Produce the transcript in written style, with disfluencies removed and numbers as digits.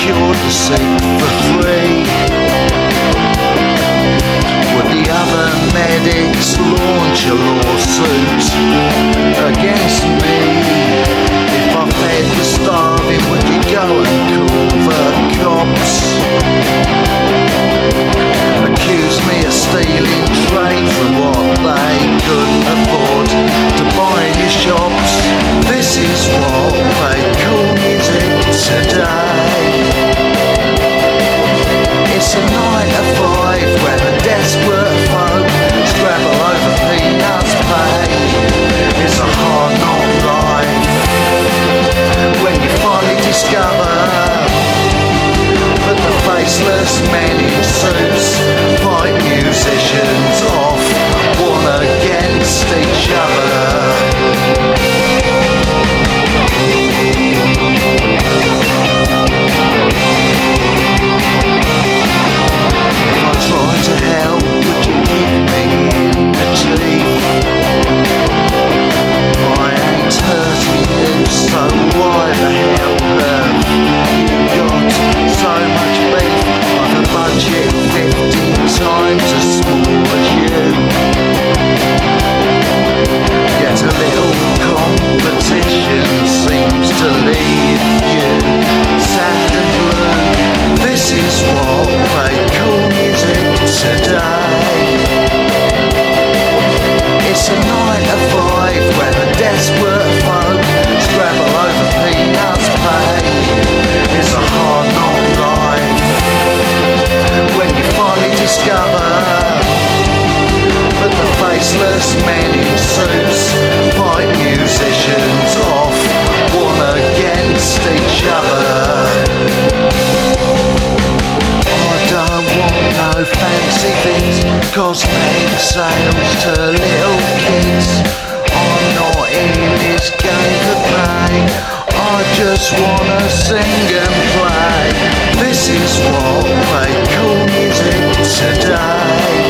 cured the sick for free. Would the other medics launch a lawsuit against me? If I fed the starving, would you go and call the cops? Accuse me of stealing trade from what they couldn't afford to buy in your shops. This is what they call music today. It's a 9 to 5 where the desperate folk scrabble over peanuts pay. It's a hard knock life when you finally discover that the faceless men in suits fight musicians off, one against each other. If I try to help, would you kick me in the teeth? I ain't hurting you, so why the hell have you got so much beef? I've a budget 15 times as small as you. Yet a little competition seems to leave you sad and blue. This is what they call music today. It's a 9 to 5 where the desperate folk scrabble over peanuts pay. It's a hard knock life when you finally discover that the faceless men in suits fight musicians off, one against each other. I don't want no fancy things, cosmetic sales to little kids. I'm not in this game for pay, I just wanna sing and play. This is what they call music today.